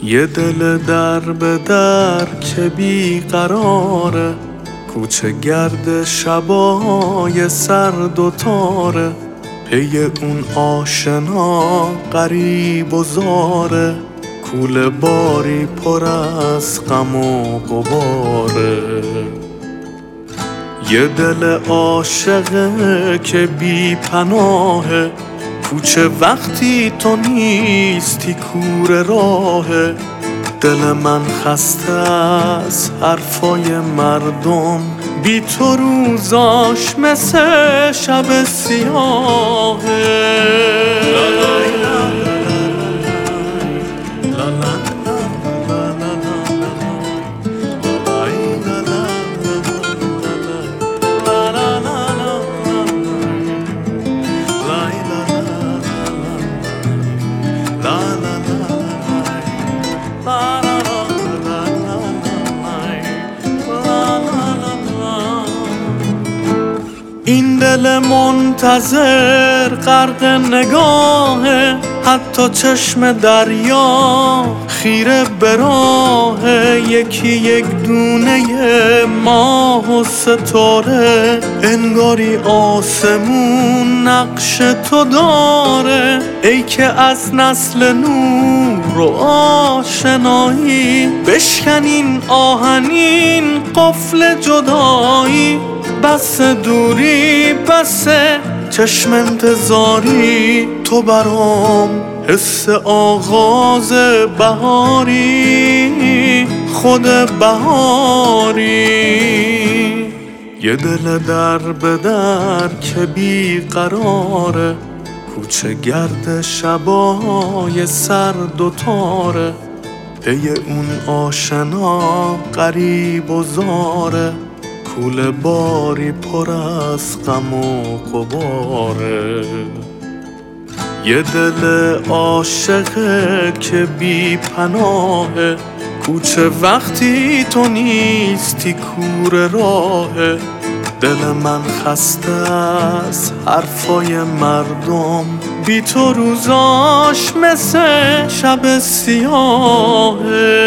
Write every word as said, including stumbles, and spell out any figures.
یه دل در به در که بی قراره، کوچه گرد شبای سرد و تاره، پی اون آشنا غریب و زاره، کوله باری پر از غم و غباره. یه دل عاشقه که بی پناهه، کوچه وقتی تو نیستی کوره راهه. دل من خسته از حرفای مردم، بی تو روزاش مثل شب سیاهه. این دل منتظر غرق نگاهه، حتی چشم دریا خیره به راهه. یکی یک دونه ماه و ستاره، انگاری آسمون نقش تو داره. ای که از نسل نور و آشنایی، بشکن این آهنین قفل جدایی. بس دوری بس چشم انتظاری، تو برام حس آغاز بهاری، خود بهاری. یه دل در به در که بی قراره، کوچه گرد شبای سرد و تاره، پی اون آشنا غریب و زاره، کوله باری پر از غم و غباره. یه دل عاشقه که بی پناهه، کوچه وقتی تو نیستی کوره راهه. دل من خسته از حرفای مردم، بی تو روزاش مثل شب سیاهه.